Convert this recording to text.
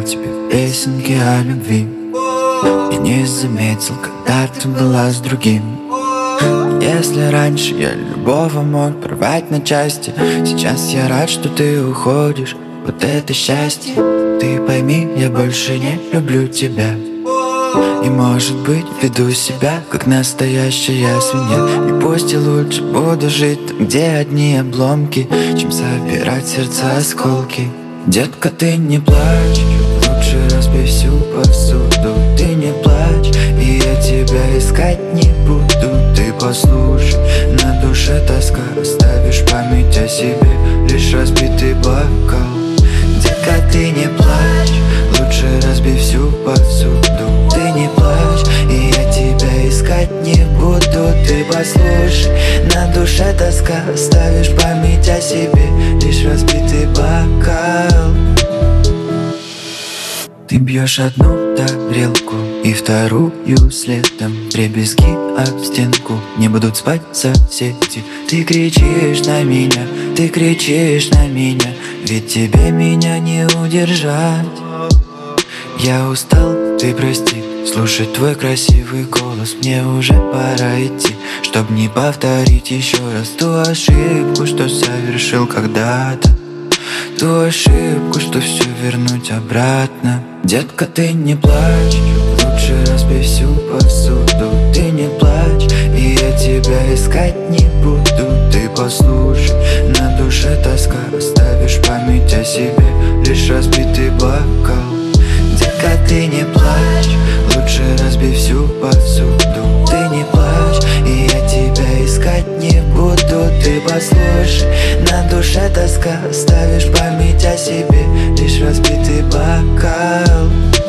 пел тебе песенки о любви и не заметил, когда ты была с другим. Если раньше я любого мог порвать на части, сейчас я рад, что ты уходишь. Вот это счастье. Ты пойми, я больше не люблю тебя. И может быть веду себя как настоящая свинья. И пусть я лучше буду жить там, где одни обломки, чем собирать сердца осколки. Детка, ты не плачь, лучше разбей всю посуду. Ты не плачь, и я тебя искать не буду. Ты послушай, на душе тоска, оставишь память о себе, лишь разбитый бокал. Детка, ты не плачь, лучше разбей всю посуду. Ты не плачь, и я тебя искать не буду. Ты послушай, на душе тоска, оставишь память о себе, лишь разбитый бокал. Ты бьешь одну тарелку и вторую следом, дребезги об стенку, не будут спать соседи. Ты кричишь на меня, ты кричишь на меня, ведь тебе меня не удержать. Я устал, ты прости, слушать твой красивый голос. Мне уже пора идти, чтоб не повторить еще раз ту ошибку, что совершил когда-то. Ту ошибку, что все вернуть обратно. Детка, ты не плачь, лучше разбей всю посуду. Ты не плачь, и я тебя искать не буду. Ты послушай, на душе тоска, оставишь память о себе, лишь разбитый бокал. Детка, ты не плачь, лучше разбей всю посуду. Ты не плачь, и я тебя искать не буду. Ты послушай, на душе тоска, оставишь память о себе, лишь разбитый бокал.